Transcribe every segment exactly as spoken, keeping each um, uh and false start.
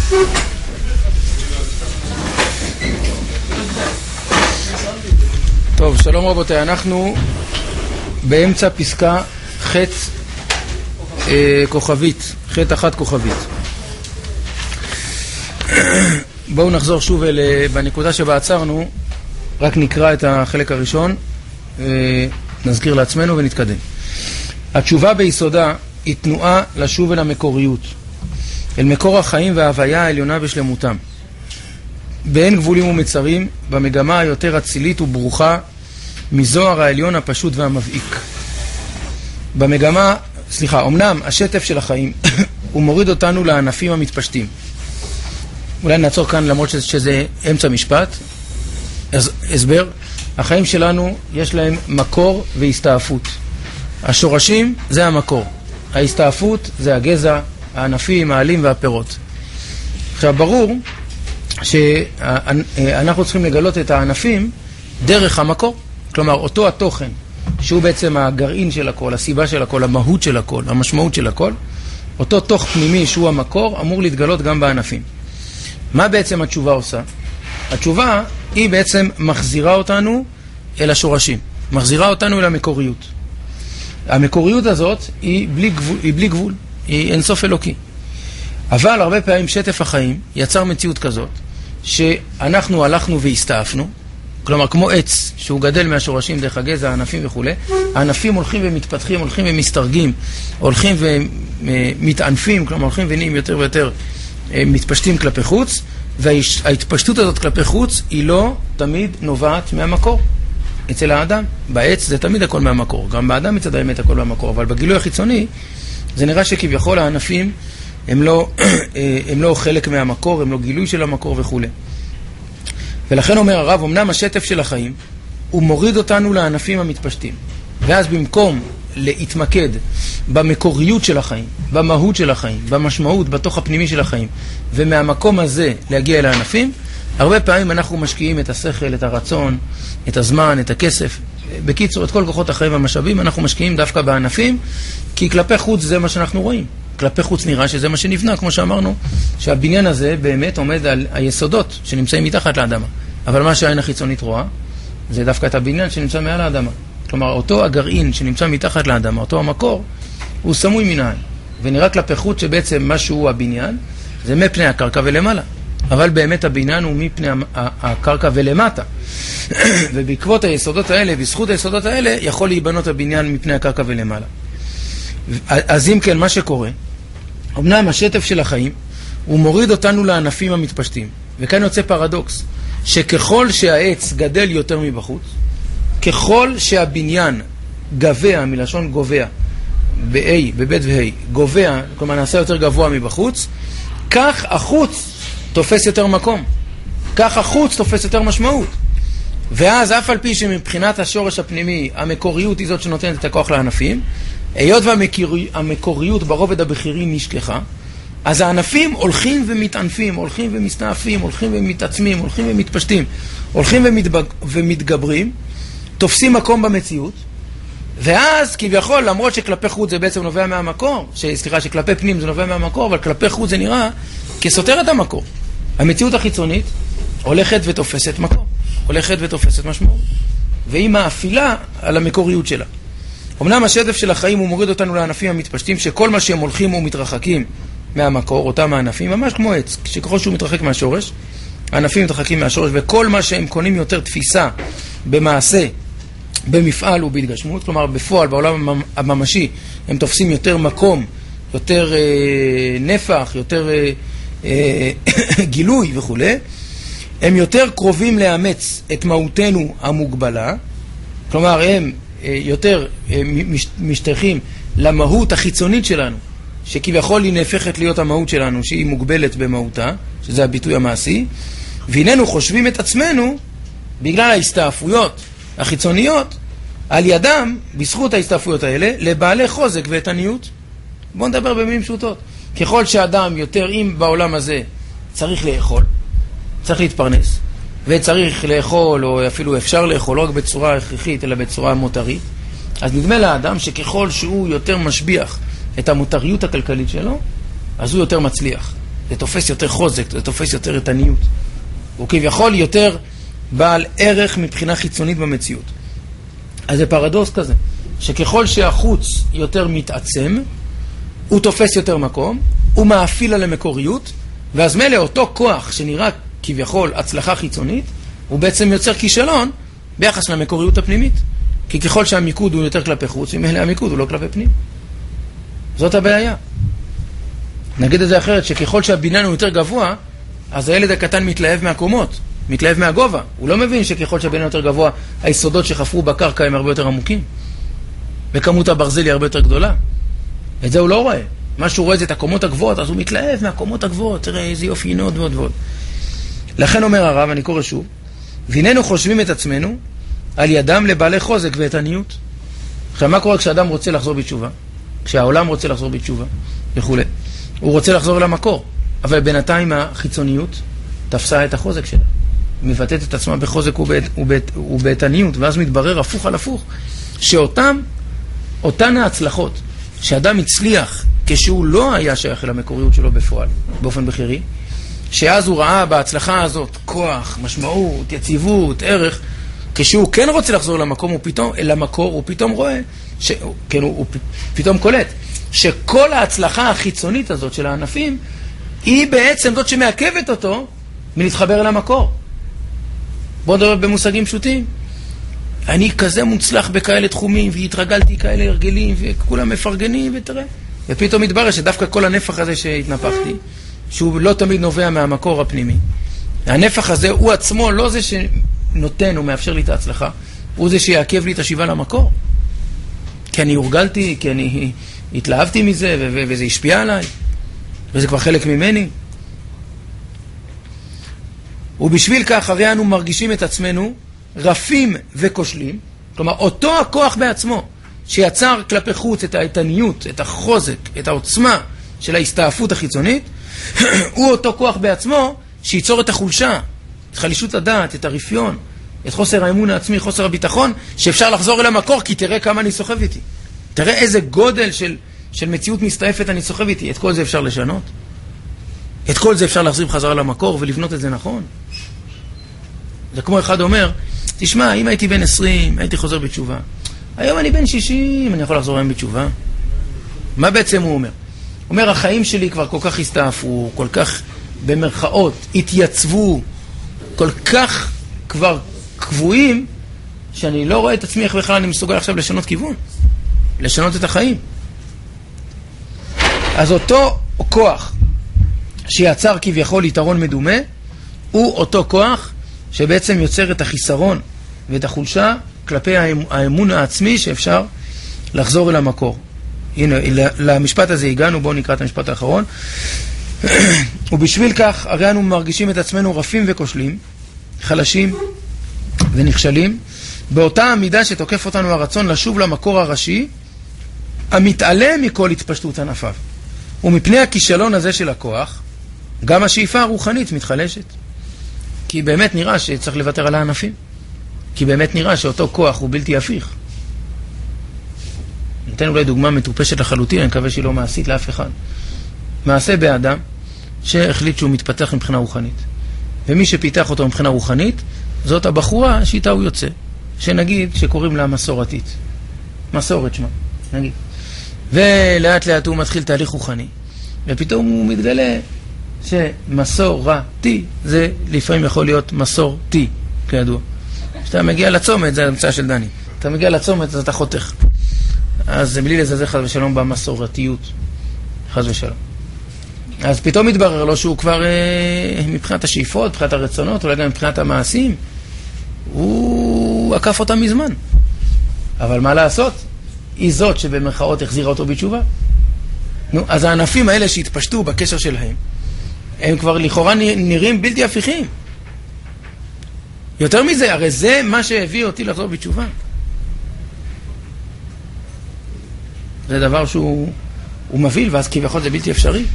טוב, שלום רבותיי, אנחנו באמצע פסקה ח' אה, כוכבית, ח' אחת כוכבית. בואו נחזור שוב אל, בנקודה שבה עצרנו, רק נקרא את החלק הראשון, אה, נזכיר לעצמנו ונתקדם. התשובה ביסודה היא תנועה לשוב אל המקוריות, אל מקור החיים וההוויה העליונה בשלמותם. באין גבולים ומצרים, במגמה היותר אצילית וברוכה מזוהר העליון הפשוט והמבעיק. במגמה, סליחה, אמנם השטף של החיים הוא מוריד אותנו לענפים המתפשטים. אולי נעצור כאן למרות שזה, שזה אמצע משפט. אז הסבר, החיים שלנו יש להם מקור והסתעפות. השורשים זה המקור. ההסתעפות זה הגזע, הענפים, העלים והפירות. עכשיו ברור שאנחנו צריכים לגלות את הענפים דרך המקור. כלומר, אותו התוכן, שהוא בעצם הגרעין של הכל, הסיבה של הכל, המהות של הכל, המשמעות של הכל, אותו תוך פנימי שהוא המקור, אמור להתגלות גם בענפים. מה בעצם התשובה עושה? התשובה היא בעצם מחזירה אותנו אל השורשים, מחזירה אותנו אל המקוריות. המקוריות הזאת היא בלי גבול, היא בלי גבול, היא אינסוף אלוקי. אבל הרבה פעמים שטף החיים יצר מציאות כזאת, שאנחנו הלכנו והסתעפנו, כלומר כמו עץ שהוא גדל מהשורשים דרך הגזע, הענפים וכו', הענפים הולכים ומתפתחים, הולכים ומסתרגים, הולכים ומתענפים, כלומר הולכים ונהיים יותר ויותר מתפשטים כלפי חוץ, וההתפשטות הזאת כלפי חוץ היא לא תמיד נובעת מהמקור. אצל האדם, בעץ זה תמיד הכל מהמקור, גם באדם מצד האמת הכל מהמקור, אבל בגילוי החיצוני זה נראה שכביכול הענפים הם לא, הם לא חלק מהמקור, הם לא גילוי של המקור וכו'. ולכן אומר הרב, אמנם השטף של החיים הוא מוריד אותנו לענפים המתפשטים, ואז במקום להתמקד במקוריות של החיים, במהות של החיים, במשמעות, בתוך הפנימי של החיים, ומהמקום הזה להגיע אל הענפים, הרבה פעמים אנחנו משקיעים את השכל, את הרצון, את הזמן, את הכסף, בקיצור, את כל כוחות החיים והמשאבים אנחנו משקיעים דווקא בענפים, כי כלפי חוץ זה מה שאנחנו רואים. כלפי חוץ נראה שזה מה שנבנה, כמו שאמרנו, שהבניין הזה באמת עומד על היסודות שנמצאים מתחת לאדמה. אבל מה שהעין החיצונית רואה, זה דווקא את הבניין שנמצא מעל האדמה. כלומר, אותו הגרעין שנמצא מתחת לאדמה, אותו המקור, הוא סמוי מן העין. ונראה כלפי חוץ שבעצם מה שהוא הבניין, זה מפני הקרקע ולמעלה. אבל באמת הבניין הוא מפני הקרקע ולמטה. ובעקבות היסודות האלה, בזכות היסודות האלה, יכול להיבנות הבניין מפני הקרקע ולמעלה. אז אם כן, מה שקורה, אמנם השטף של החיים, הוא מוריד אותנו לענפים המתפשטים. וכאן יוצא פרדוקס, שככל שהעץ גדל יותר מבחוץ, ככל שהבניין גבע, מלשון גובע, ב-A, בבית ו-A, גובע, כלומר נעשה יותר גבוה מבחוץ, כך החוץ תופס יותר מקום. כך החוץ תופס יותר משמעות. ואז אף על פי שמבחינת השורש הפנימי, המקוריות היא זאת שנותנת את הכוח לענפים, היות והמקוריות ברובד הבכירי נשכחה, אז הענפים הולכים ומתענפים, הולכים ומסתעפים, הולכים ומתעצמים, הולכים ומתפשטים, הולכים ומתבג... ומתגברים, תופסים מקום במציאות, ואז כביכול, למרות שכלפי חוץ זה בעצם נובע מהמקור, סליחה, שכלפי פנים זה נובע מהמקור, אבל כלפי חוץ זה נראה כסותר את המקור. המציאות החיצונית הולכת ותופסת מקור, הולכת ותופסת משמעות, והיא מאפילה על המקוריות שלה. אמנם השטף של החיים הוא מוריד אותנו לענפים המתפשטים, שכל מה שהם הולכים ומתרחקים מהמקור, אותם הענפים, ממש כמו עץ, שככל שהוא מתרחק מהשורש, הענפים מתרחקים מהשורש, וכל מה שהם קונים יותר תפיסה במעשה, במפעל ובהתגשמות, כלומר בפועל, בעולם הממשי, הם תופסים יותר מקום, יותר אה, נפח, יותר אה, אה, גילוי וכו'. הם יותר קרובים לאמץ את מהותנו המוגבלה, כלומר הם אה, יותר אה, משתייכים למהות החיצונית שלנו, שכביכול היא נהפכת להיות המהות שלנו, שהיא מוגבלת במהותה, שזה הביטוי המעשי, והננו חושבים את עצמנו, בגלל ההסתעפויות החיצוניות, על ידם, בזכות ההסתעפויות האלה, לבעלי חוזק ואיתניות. בואו נדבר במילים פשוטות. ככל שאדם יותר, אם בעולם הזה צריך לאכול, צריך להתפרנס, וצריך לאכול, או אפילו אפשר לאכול, לא רק בצורה הכרחית, אלא בצורה מותרית, אז נדמה לאדם שככל שהוא יותר משביח את המותריות הכלכלית שלו, אז הוא יותר מצליח. זה תופס יותר חוזק, זה תופס יותר איתניות. הוא כביכול יותר בעל ערך מבחינה חיצונית במציאות. אז זה פרדוקס כזה, שככל שהחוץ יותר מתעצם, הוא תופס יותר מקום, הוא מאפיל על המקוריות, ואז מלא אותו כוח שנראה כביכול הצלחה חיצונית, הוא בעצם יוצר כישלון ביחס למקוריות הפנימית. כי ככל שהמיקוד הוא יותר כלפי חוץ, ממילא המיקוד הוא לא כלפי פנים. זאת הבעיה. נגיד את זה אחרת, שככל שהבניין הוא יותר גבוה, אז הילד הקטן מתלהב מהקומות, מתלהב מהגובה. הוא לא מבין שככל שהבניין יותר גבוה, היסודות שחפרו בקרקע הם הרבה יותר עמוקים. וכמות הברזל היא הרבה יותר גדולה. את זה הוא לא רואה. מה שהוא רואה זה את הקומות הגבוהות, אז הוא מתלהב מהקומות הגבוהות. תראה איזה יופי, הנה עוד ועוד ועוד. לכן אומר הרב, אני קורא שוב, והננו חושבים את עצמנו על ידם לבעלי חוזק ואיתניות. עכשיו, מה קורה כשאדם רוצה לחזור בתשובה? כשהעולם רוצה לחזור בתשובה וכו'. הוא רוצה לחזור למקור, אבל בינתיים החיצוניות תפסה את החוזק שלה. מבטאת את עצמה בחוזק ובאיתניות, ואז מתברר הפוך על הפוך, שאותם, אותן ההצלחות שאדם הצליח כשהוא לא היה שייך אל המקוריות שלו בפועל, באופן בחירי, שאז הוא ראה בהצלחה הזאת כוח, משמעות, יציבות, ערך, כשהוא כן רוצה לחזור למקום, הוא פתאום, למקור, הוא פתאום רואה, ש, כן, הוא, הוא פתאום קולט, שכל ההצלחה החיצונית הזאת של הענפים, היא בעצם זאת שמעכבת אותו מלהתחבר אל המקור. בואו נדבר במושגים פשוטים. אני כזה מוצלח בכאלה תחומים, והתרגלתי כאלה הרגלים, וכולם מפרגנים, ותראה. ופתאום מתברר שדווקא כל הנפח הזה שהתנפחתי, שהוא לא תמיד נובע מהמקור הפנימי. הנפח הזה הוא עצמו לא זה שנותן ומאפשר לי את ההצלחה, הוא זה שיעכב לי את השיבה למקור. כי אני הורגלתי, כי אני התלהבתי מזה, ו- ו- וזה השפיע עליי, וזה כבר חלק ממני. ובשביל כך הרי אנו מרגישים את עצמנו רפים וכושלים, כלומר אותו הכוח בעצמו שיצר כלפי חוץ את האיתניות, את החוזק, את העוצמה של ההסתעפות החיצונית, הוא אותו כוח בעצמו שיצור את החולשה, את חלישות הדעת, את הרפיון, את חוסר האמון העצמי, חוסר הביטחון, שאפשר לחזור אל המקור, כי תראה כמה אני סוחב איתי. תראה איזה גודל של, של מציאות מסתעפת אני סוחב איתי. את כל זה אפשר לשנות. את כל זה אפשר להחזיר בחזרה למקור ולבנות את זה נכון. זה כמו אחד אומר, תשמע, אם הייתי בן עשרים, הייתי חוזר בתשובה. היום אני בן שישים, אני יכול לחזור היום בתשובה. מה בעצם הוא אומר? הוא אומר, החיים שלי כבר כל כך הסתעפו, כל כך במרכאות התייצבו, כל כך כבר קבועים, שאני לא רואה את עצמי איך בכלל אני מסוגל עכשיו לשנות כיוון, לשנות את החיים. אז אותו כוח שיצר כביכול יתרון מדומה, הוא אותו כוח שבעצם יוצר את החיסרון ואת החולשה כלפי האמון העצמי שאפשר לחזור אל המקור. הנה, למשפט הזה הגענו, בואו נקרא את המשפט האחרון. ובשביל כך, הרי אנו מרגישים את עצמנו רפים וכושלים, חלשים ונכשלים, באותה המידה שתוקף אותנו הרצון לשוב למקור הראשי, המתעלם מכל התפשטות ענפיו. ומפני הכישלון הזה של הכוח, גם השאיפה הרוחנית מתחלשת. כי באמת נראה שצריך לוותר על הענפים. כי באמת נראה שאותו כוח הוא בלתי הפיך. ניתן אולי דוגמה מטופשת לחלוטין, אני מקווה שהיא לא מעשית לאף אחד. מעשה באדם שהחליט שהוא מתפתח מבחינה רוחנית. ומי שפיתח אותו מבחינה רוחנית, זאת הבחורה שאיתה הוא יוצא. שנגיד שקוראים לה מסורתית. מסורת שמה, נגיד. ולאט לאט הוא מתחיל תהליך רוחני. ופתאום הוא מתגלה שמסורתי זה לפעמים יכול להיות מסורתי, כידוע. כשאתה מגיע לצומת, זה המצאה של דני. אתה מגיע לצומת, אז אתה חותך. אז בלי לזלזל חס ושלום במסורתיות. חס ושלום. אז פתאום מתברר לו שהוא כבר מבחינת השאיפות, מבחינת הרצונות, אולי גם מבחינת המעשים, הוא עקף אותם מזמן. אבל מה לעשות? היא זאת שבמרכאות החזירה אותו בתשובה. נו, אז הענפים האלה שהתפשטו בקשר שלהם, הם כבר לכאורה נראים בלתי הפיכים. יותר מזה, הרי זה מה שהביא אותי לחזור בתשובה. זה דבר שהוא הוא מביא, ואז כביכול זה בלתי אפשרי.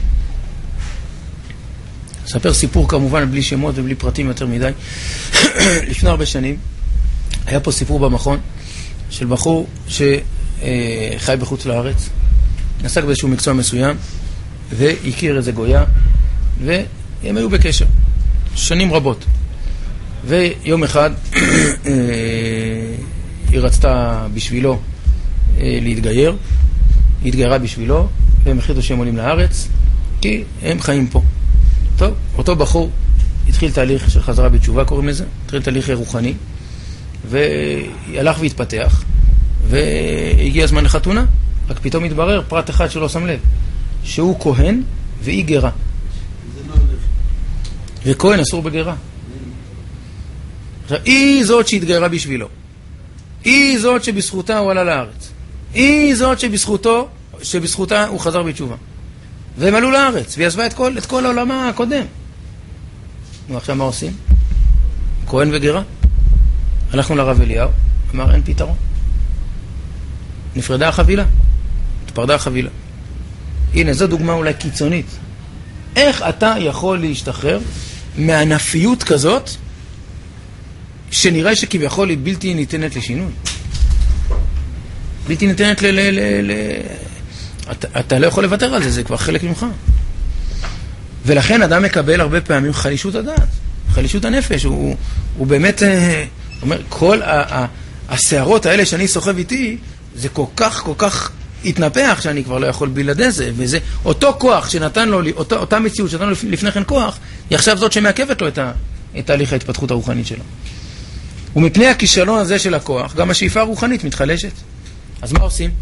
אספר סיפור כמובן בלי שמות ובלי פרטים יותר מדי. לפני הרבה שנים היה פה סיפור במכון של בחור שחי בחוץ לארץ, נסק באיזשהו מקצוע מסוים והכיר איזה גויה והם היו בקשר שנים רבות. ויום אחד היא רצתה בשבילו להתגייר, היא התגיירה בשבילו, והם החליטו שהם עולים לארץ, כי הם חיים פה. טוב, אותו בחור התחיל תהליך של חזרה בתשובה, קוראים לזה, התחיל תהליך רוחני, והלך והתפתח, והגיע הזמן לחתונה, רק פתאום התברר פרט אחד שלא שם לב, שהוא כהן והיא גרה. וכהן אסור בגרה. עכשיו, היא זאת שהתגיירה בשבילו. היא זאת שבזכותה הוא עלה לארץ. היא זאת שבזכותו, שבזכותה הוא חזר בתשובה. והם עלו לארץ, והיא עזבה את כל, את כל העולמה הקודם. ועכשיו מה עושים? כהן וגרה. הלכנו לרב אליהו, אמר אין פתרון. נפרדה החבילה. התפרדה החבילה. הנה, זו דוגמה אולי קיצונית. איך אתה יכול להשתחרר מענפיות כזאת, שנראה שכביכול היא בלתי ניתנת לשינוי? בלתי ניתנת ל... ל, ל, ל... אתה, אתה לא יכול לוותר על זה, זה כבר חלק ממך. ולכן אדם מקבל הרבה פעמים חלישות הדעת, חלישות הנפש. הוא, הוא באמת אומר, כל ה, ה, השערות האלה שאני סוחב איתי, זה כל כך, כל כך התנפח שאני כבר לא יכול בלעדי זה. וזה אותו כוח שנתן לו, אותו, אותה מציאות שנתן לו לפני כן כוח, היא עכשיו זאת שמעכבת לו את, ה, את תהליך ההתפתחות הרוחנית שלו. ומפני הכישלון הזה של הכוח, גם השאיפה הרוחנית מתחלשת. אז מה עושים?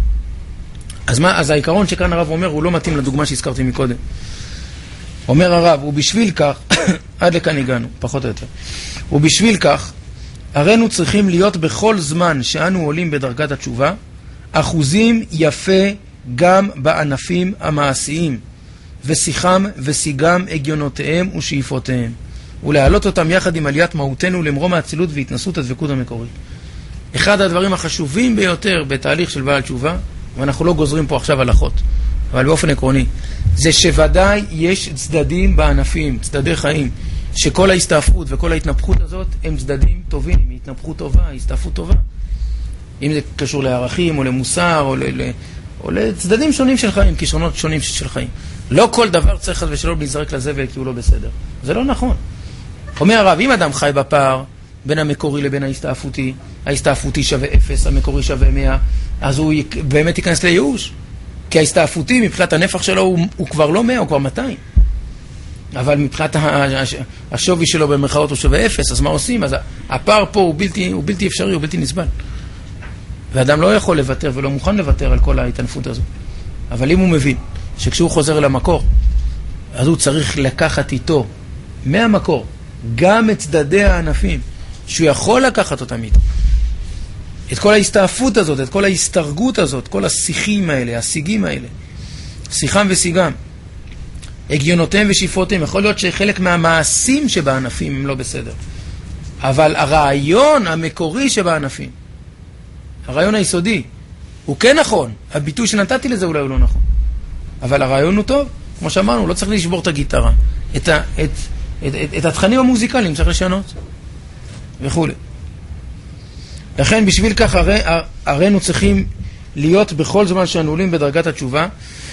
אז, מה, אז העיקרון שכאן הרב אומר, הוא לא מתאים לדוגמה שהזכרתי מקודם. אומר הרב, ובשביל כך, עד לכאן הגענו, פחות או יותר. ובשביל כך, הרינו צריכים להיות בכל זמן שאנו עולים בדרגת התשובה, אחוזים יפה גם בענפים המעשיים, ושיחם ושיגם הגיונותיהם ושאיפותיהם, ולהעלות אותם יחד עם עליית מהותנו למרום האצילות והתנסות הדבקות המקורית. אחד הדברים החשובים ביותר בתהליך של בעל תשובה, ואנחנו לא גוזרים פה עכשיו הלכות, אבל באופן עקרוני, זה שוודאי יש צדדים בענפים, צדדי חיים, שכל ההסתעפות וכל ההתנפחות הזאת הם צדדים טובים, התנפחות טובה, הסתעפות טובה. אם זה קשור לערכים או למוסר או, ל, או לצדדים שונים של חיים, כישרונות שונים של חיים. לא כל דבר צריך ושלא להיזרק לזבל כי הוא לא בסדר. זה לא נכון. אומר הרב, אם אדם חי בפער בין המקורי לבין ההסתעפותי, ההסתעפותי שווה אפס, המקורי שווה מאה, אז הוא באמת ייכנס לייאוש. כי ההסתעפותי מבחינת הנפח שלו הוא, הוא כבר לא מאה, הוא כבר מאתיים. אבל מבחינת השווי שלו במרכאות הוא שווה אפס, אז מה עושים? אז הפער פה הוא בלתי, הוא בלתי אפשרי, הוא בלתי נסבל. ואדם לא יכול לוותר ולא מוכן לוותר על כל ההתענפות הזו. אבל אם הוא מבין שכשהוא חוזר למקור, אז הוא צריך לקחת איתו מהמקור גם את צדדי הענפים, שהוא יכול לקחת אותם איתו. את כל ההסתעפות הזאת, את כל ההסתרגות הזאת, כל השיחים האלה, השיגים האלה, שיחם ושיגם, הגיונותיהם ושאיפותיהם. יכול להיות שחלק מהמעשים שבענפים הם לא בסדר. אבל הרעיון המקורי שבענפים, הרעיון היסודי, הוא כן נכון. הביטוי שנתתי לזה אולי הוא לא נכון. אבל הרעיון הוא טוב. כמו שאמרנו, לא צריך לשבור את הגיטרה. את, ה, את, את, את, את התכנים המוזיקליים צריך לשנות. וכו'. לכן בשביל כך הרי, הרינו צריכים להיות בכל זמן שאנו עולים בדרגת התשובה,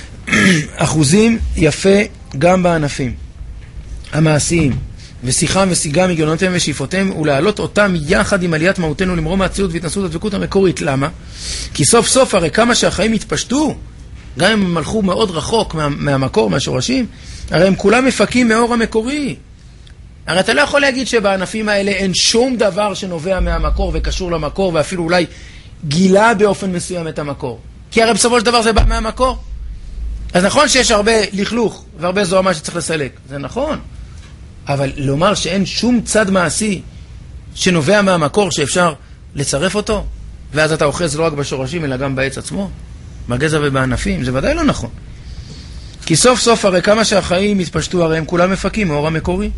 אחוזים יפה גם בענפים המעשיים, ושיחם ושיגם הגיונותיהם ושאיפותיהם, ולהעלות אותם יחד עם עליית מהותנו למרום האצילות והתנסות הדבקות המקורית. למה? כי סוף סוף הרי כמה שהחיים התפשטו, גם אם הם הלכו מאוד רחוק מה, מהמקור, מהשורשים, הרי הם כולם מפקים מאור המקורי. הרי אתה לא יכול להגיד שבענפים האלה אין שום דבר שנובע מהמקור וקשור למקור, ואפילו אולי גילה באופן מסוים את המקור. כי הרי בסופו של דבר זה בא מהמקור. אז נכון שיש הרבה לכלוך והרבה זוהמה שצריך לסלק. זה נכון. אבל לומר שאין שום צד מעשי שנובע מהמקור שאפשר לצרף אותו, ואז אתה אוחז לא רק בשורשים אלא גם בעץ עצמו, בגזע ובענפים, זה ודאי לא נכון. כי סוף סוף הרי כמה שהחיים התפשטו, הרי הם כולם מפקים מאור המקורי.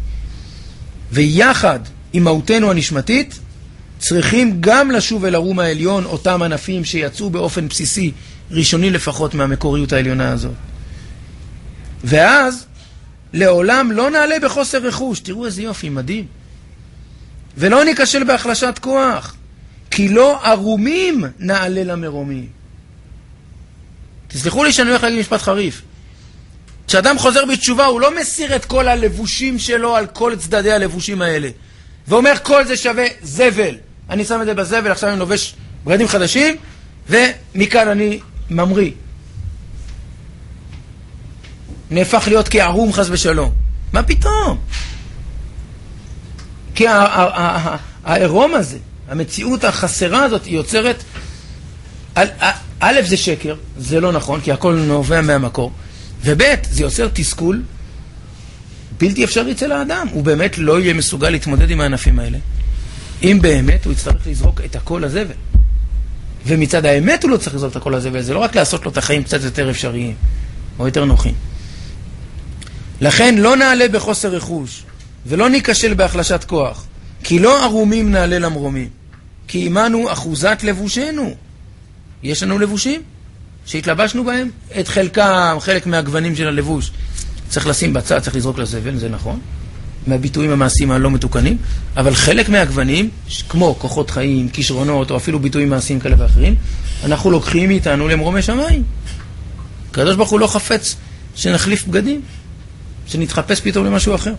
ויחד עם מהותנו הנשמתית, צריכים גם לשוב אל הרום העליון אותם ענפים שיצאו באופן בסיסי, ראשוני לפחות מהמקוריות העליונה הזאת. ואז לעולם לא נעלה בחוסר רכוש. תראו איזה יופי, מדהים. ולא ניקשל בהחלשת כוח, כי לא ערומים נעלה למרומים. תסלחו לי שאני הולך להגיד משפט חריף. כשאדם חוזר בתשובה, הוא לא מסיר את כל הלבושים שלו על כל צדדי הלבושים האלה. ואומר, כל זה שווה זבל. אני שם את זה בזבל, עכשיו אני לובש בגדים חדשים, ומכאן אני ממריא. נהפך להיות כערום חס ושלום. מה פתאום? כי העירום הזה, המציאות החסרה הזאת, היא יוצרת... א', זה שקר, זה לא נכון, כי הכל נובע מהמקור. וב', זה יוצר תסכול בלתי אפשרי אצל האדם. הוא באמת לא יהיה מסוגל להתמודד עם הענפים האלה. אם באמת הוא יצטרך לזרוק את הכל לזבל. ומצד האמת הוא לא צריך לזרוק את הכל לזבל. זה לא רק לעשות לו את החיים קצת יותר אפשריים, או יותר נוחים. לכן לא נעלה בחוסר רכוש, ולא ניקשל בהחלשת כוח, כי לא ערומים נעלה למרומים, כי עמנו אחוזת לבושנו. יש לנו לבושים שהתלבשנו בהם, את חלקם, חלק מהגוונים של הלבוש צריך לשים בצד, צריך לזרוק לזבל, זה נכון, מהביטויים המעשיים הלא מתוקנים, אבל חלק מהגוונים, כמו כוחות חיים, כישרונות, או אפילו ביטויים מעשיים כאלה ואחרים, אנחנו לוקחים מאיתנו למרומי שמיים. הקדוש ברוך הוא לא חפץ שנחליף בגדים, שנתחפש פתאום למשהו אחר.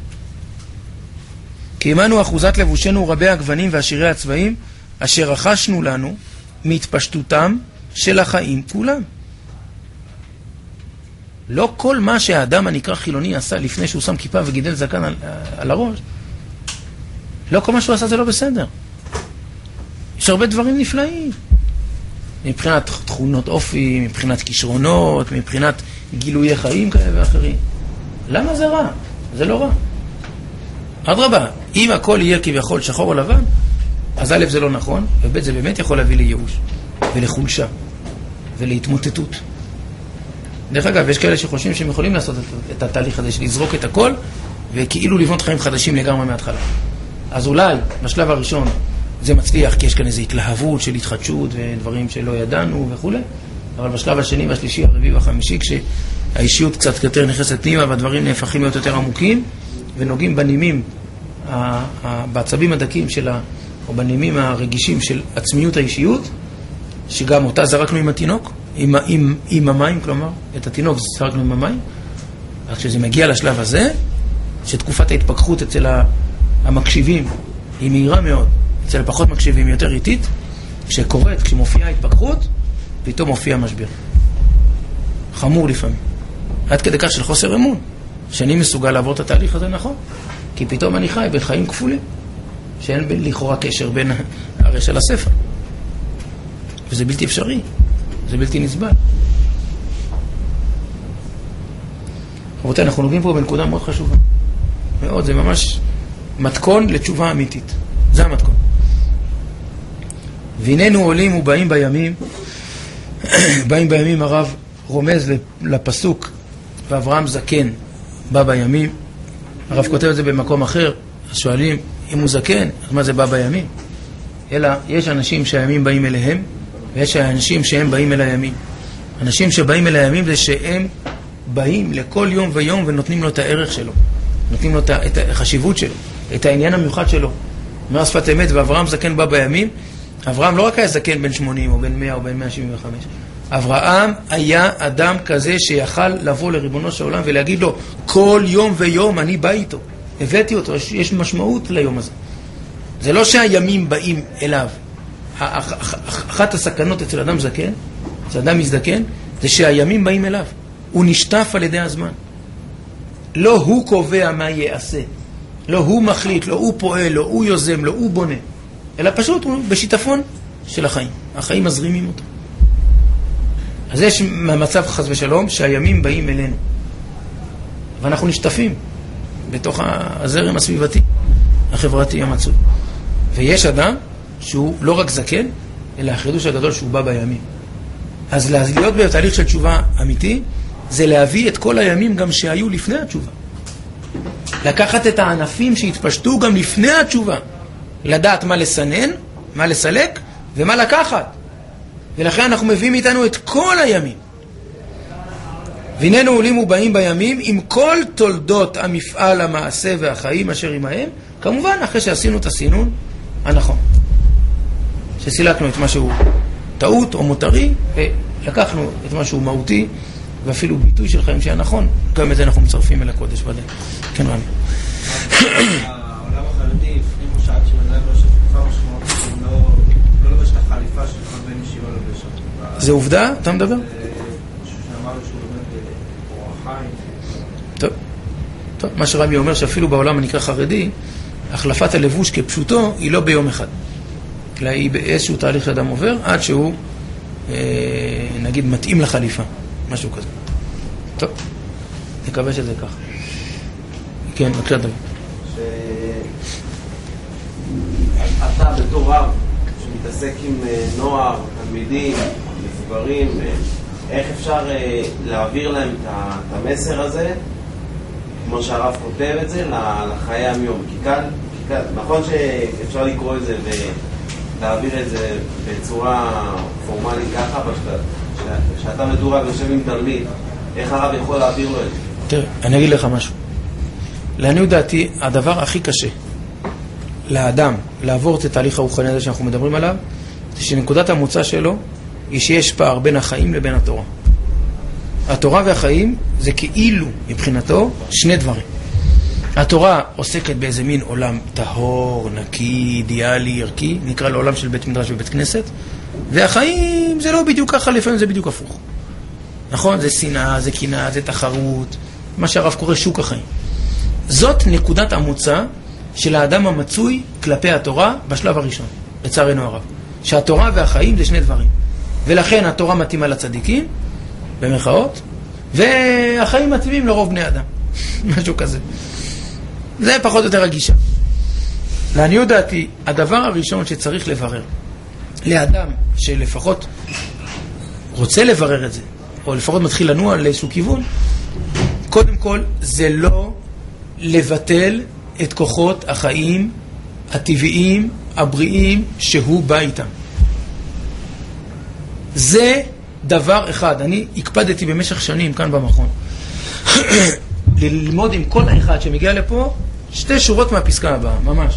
כי עמנו אחוזת לבושנו רבי הגוונים ועשירי הצבעים, אשר רכשנו לנו מהתפשטותם של החיים כולם. לא כל מה שהאדם הנקרא חילוני עשה לפני שהוא שם כיפה וגידל זקן על, על הראש, לא כל מה שהוא עשה זה לא בסדר. יש הרבה דברים נפלאים. מבחינת תכונות אופי, מבחינת כישרונות, מבחינת גילויי חיים כאלה ואחרים. למה זה רע? זה לא רע. אדרבה, אם הכל יהיה כביכול שחור או לבן, אז א' זה לא נכון, וב' זה באמת יכול להביא לייאוש, ולחולשה, ולהתמוטטות. דרך אגב, יש כאלה שחושבים שהם יכולים לעשות את התהליך הזה, של לזרוק את הכל, וכאילו לבנות חיים חדשים לגמרי מההתחלה. אז אולי, בשלב הראשון, זה מצליח, כי יש כאן איזו התלהבות של התחדשות, ודברים שלא ידענו וכו'. אבל בשלב השני והשלישי, הרביעי והחמישי, כשהאישיות קצת יותר נכנסת פנימה, והדברים נהפכים להיות יותר עמוקים, ונוגעים בנימים, בעצבים הדקים של ה... או בנימים הרגישים של עצמיות האישיות, שגם אותה זרקנו עם התינוק, עם, עם, עם המים, כלומר, את התינוק זרקנו עם המים. אז כשזה מגיע לשלב הזה, שתקופת ההתפכחות אצל המקשיבים היא מהירה מאוד, אצל הפחות מקשיבים יותר איטית, כשקורית, כשמופיעה ההתפכחות, פתאום מופיע משבר. חמור לפעמים. עד כדי כך של חוסר אמון, שאני מסוגל לעבור את התהליך הזה נכון, כי פתאום אני חי בחיים כפולים. שאין לכאורה קשר בין הרש של הספר. וזה בלתי אפשרי. זה בלתי נסבל. רבותיי, אנחנו נוגעים פה בנקודה מאוד חשובה. מאוד, זה ממש מתכון לתשובה אמיתית. זה המתכון. והננו עולים ובאים בימים, באים בימים הרב רומז לפסוק, ואברהם זקן בא בימים. הרב כותב את זה במקום אחר, אז שואלים, אם הוא זקן, אז מה זה בא בימים? אלא יש אנשים שהימים באים אליהם, ויש אנשים שהם באים אל הימים. אנשים שבאים אל הימים זה שהם באים לכל יום ויום ונותנים לו את הערך שלו, נותנים לו את החשיבות שלו, את העניין המיוחד שלו. אומר שפת אמת, ואברהם זקן בא בימים. אברהם לא רק היה זקן בן שמונים או בן מאה או בן מאה שבעים וחמש. אברהם היה אדם כזה שיכל לבוא לריבונו של עולם ולהגיד לו, כל יום ויום אני בא איתו. הבאתי אותו, יש, יש משמעות ליום הזה. זה לא שהימים באים אליו. אחת הסכנות אצל אדם זקן, אצל אדם מזדקן, זה שהימים באים אליו. הוא נשטף על ידי הזמן. לא הוא קובע מה יעשה. לא הוא מחליט, לא הוא פועל, לא הוא יוזם, לא הוא בונה. אלא פשוט הוא בשיטפון של החיים. החיים מזרימים אותו. אז יש מהמצב חס ושלום שהימים באים אלינו. ואנחנו נשטפים בתוך הזרם הסביבתי, החברתי המצוי. ויש אדם שהוא לא רק זקן, אלא החידוש הגדול שהוא בא בימים. אז להיות בתהליך של תשובה אמיתי, זה להביא את כל הימים גם שהיו לפני התשובה. לקחת את הענפים שהתפשטו גם לפני התשובה. לדעת מה לסנן, מה לסלק, ומה לקחת. ולכן אנחנו מביאים איתנו את כל הימים. והננו עולים ובאים בימים עם כל תולדות המפעל, המעשה והחיים אשר עמהם, כמובן אחרי שעשינו את הסינון הנכון. שסילקנו את משהו טעות או מותרי, ולקחנו את משהו מהותי ואפילו ביטוי של חיים שהיה נכון, גם את זה אנחנו מצרפים אל הקודש ודאי. כן, רמי. העולם החרדי, לפני מושעת שמנהל ראש התקופה משמעות, לא לבש את החליפה שלך בין ישיבה לבשת. זה עובדה? אתה מדבר? משהו שאמר שהוא לומד אורח חיים. טוב. טוב, מה שרמי אומר שאפילו בעולם הנקרא חרדי, החלפת הלבוש כפשוטו היא לא ביום אחד. אלא היא באיזשהו תהליך שאדם עובר עד שהוא, אה, נגיד, מתאים לחליפה. משהו כזה. טוב, נקווה שזה כך. כן, בבקשה דבר. אתה בתור רב שמתעסק עם נוער, תלמידים, מבוגרים, איך אפשר להעביר להם את המסר הזה, כמו שהרב כותב את זה, לחיי היום? כי כאן, נכון שאפשר לקרוא את זה ולהעביר את זה בצורה פורמלית ככה, אבל כשאתה מדורג יושב עם תלמיד, איך הרב יכול להעביר לו את זה? תראה, אני אגיד לך משהו. לעניות דעתי, הדבר הכי קשה לאדם לעבור את התהליך הרוחני הזה שאנחנו מדברים עליו, זה שנקודת המוצא שלו היא שיש פער בין החיים לבין התורה. התורה והחיים זה כאילו מבחינתו שני דברים. התורה עוסקת באיזה מין עולם טהור, נקי, אידיאלי, ערכי, נקרא לו עולם של בית מדרש ובית כנסת, והחיים זה לא בדיוק ככה, לפעמים זה בדיוק הפוך. נכון? זה שנאה, זה קנאה, זה תחרות, מה שהרב קורא שוק החיים. זאת נקודת המוצא של האדם המצוי כלפי התורה בשלב הראשון, לצערנו הרב. שהתורה והחיים זה שני דברים. ולכן התורה מתאימה לצדיקים, במרכאות, והחיים מתאימים לרוב בני אדם. משהו כזה. זה פחות או יותר הגישה. לעניות דעתי, הדבר הראשון שצריך לברר, לאדם שלפחות רוצה לברר את זה, או לפחות מתחיל לנוע לאיזשהו כיוון, קודם כל זה לא לבטל את כוחות החיים הטבעיים, הבריאים, שהוא בא איתם. זה דבר אחד. אני הקפדתי במשך שנים כאן במכון ללמוד עם כל האחד שמגיע לפה שתי שורות מהפסקה הבאה, ממש.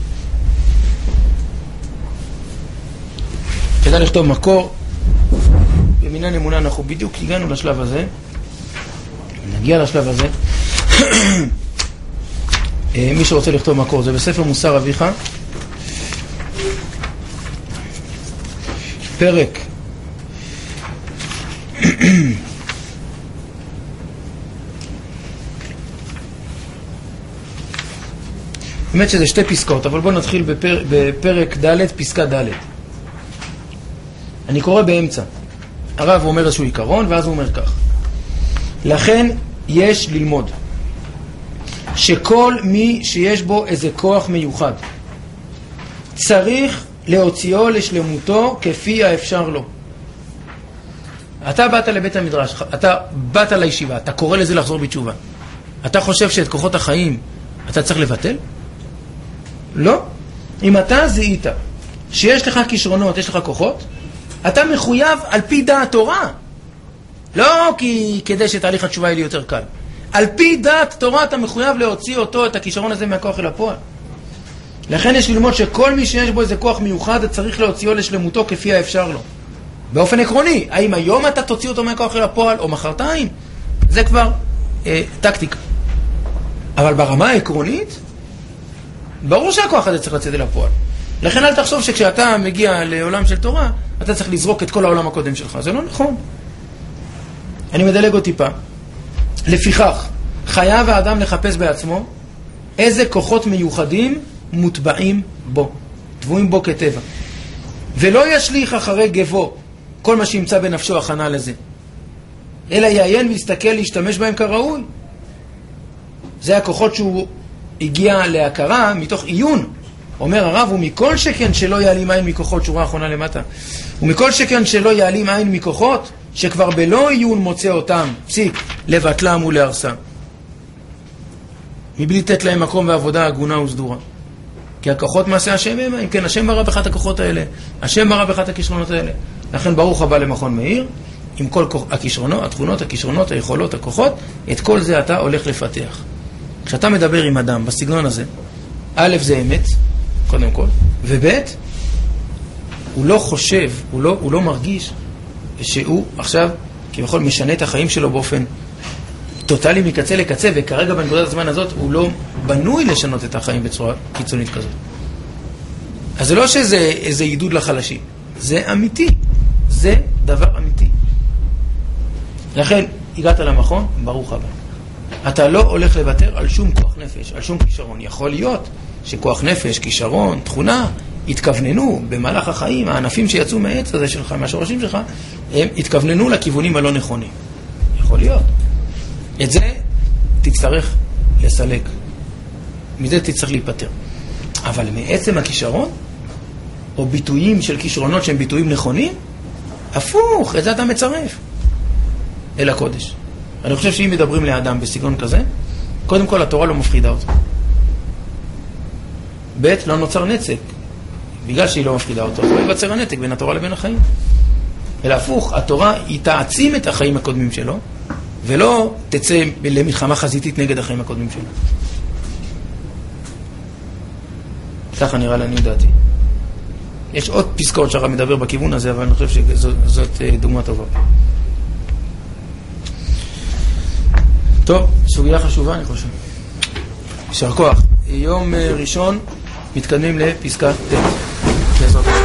כדאי לכתוב מקור. במינן אמונה אנחנו בדיוק הגענו לשלב הזה. נגיע לשלב הזה. מי שרוצה לכתוב מקור, זה בספר מוסר אביך, פרק באמת שזה שתי פסקאות, אבל בואו נתחיל בפר... בפרק ד' פסקה ד'. אני קורא באמצע. הרב אומר איזשהו עיקרון, ואז הוא אומר כך: לכן יש ללמוד שכל מי שיש בו איזה כוח מיוחד צריך להוציאו לשלמותו כפי האפשר לו. אתה באת לבית המדרש, אתה באת לישיבה, אתה קורא לזה לחזור בתשובה. אתה חושב שאת כוחות החיים אתה צריך לבטל? לא. אם אתה זיהית שיש לך כישרונות, יש לך כוחות, אתה מחויב על פי דעת תורה. לא כי כדי שתהליך התשובה יהיה לי יותר קל. על פי דעת תורה אתה מחויב להוציא אותו, את הכישרון הזה מהכוח אל הפועל. לכן יש ללמוד שכל מי שיש בו איזה כוח מיוחד צריך להוציאו לשלמותו כפי האפשר לו. באופן עקרוני, האם היום אתה תוציא אותו מהכוח אל הפועל או מחרתיים? זה כבר אה, טקטיקה. אבל ברמה העקרונית, ברור שהכוח הזה צריך לצאת אל הפועל. לכן אל תחשוב שכשאתה מגיע לעולם של תורה, אתה צריך לזרוק את כל העולם הקודם שלך. זה לא נכון. אני מדלג עוד טיפה. לפיכך, חייב האדם לחפש בעצמו איזה כוחות מיוחדים מוטבעים בו, טבועים בו כטבע. ולא ישליך אחרי גבו כל מה שימצא בנפשו הכנה לזה, אלא יעיין ויסתכל להשתמש בהם כראוי. זה הכוחות שהוא הגיע להכרה מתוך עיון. אומר הרב, ומכל שכן שלא יעלים עין מכוחות, שורה האחרונה למטה, ומכל שכן שלא יעלים עין מכוחות שכבר בלא עיון מוצא אותם, פסיק, לבטלם ולהרסם, מבלי לתת להם מקום ועבודה הגונה וסדורה. כי הכוחות מעשה השם הם, אם כן השם ברא בך את הכוחות האלה, השם ברא בך את הכישרונות האלה. לכן ברוך הבא למכון מאיר, עם כל הכישרונות, התכונות, הכישרונות, היכולות, הכוחות, את כל זה אתה הולך לפתח. כשאתה מדבר עם אדם בסגנון הזה, א' זה אמת, קודם כל, וב' הוא לא חושב, הוא לא, הוא לא מרגיש שהוא עכשיו כביכול משנה את החיים שלו באופן טוטלי מקצה לקצה, וכרגע בנקודת הזמן הזאת הוא לא בנוי לשנות את החיים בצורה קיצונית כזאת. אז זה לא שזה איזה עידוד לחלשים, זה אמיתי, זה דבר אמיתי. לכן הגעת למכון, ברוך הבא. אתה לא הולך לוותר על שום כוח נפש, על שום כישרון. יכול להיות שכוח נפש, כישרון, תכונה, התכווננו במהלך החיים, הענפים שיצאו מהעץ הזה שלך, מהשורשים שלך, הם התכווננו לכיוונים הלא נכונים. יכול להיות. את זה תצטרך לסלק. מזה תצטרך להיפטר. אבל מעצם הכישרון, או ביטויים של כישרונות שהם ביטויים נכונים, הפוך, את זה אתה מצרף אל הקודש. אני חושב שאם מדברים לאדם בסגנון כזה, קודם כל התורה לא מפחידה אותו. ב' לא נוצר נצק. בגלל שהיא לא מפחידה אותו, לא ייווצר הנתק בין התורה לבין החיים. אלא הפוך, התורה היא תעצים את החיים הקודמים שלו, ולא תצא למלחמה חזיתית נגד החיים הקודמים שלו. ככה נראה לעניות דעתי. יש עוד פסקאות שהרב מדבר בכיוון הזה, אבל אני חושב שזאת דוגמה טובה. טוב, סוגיה חשובה אני חושב. יישר כוח. יום ראשון מתקדמים לפסקת ט' בעזרת השם.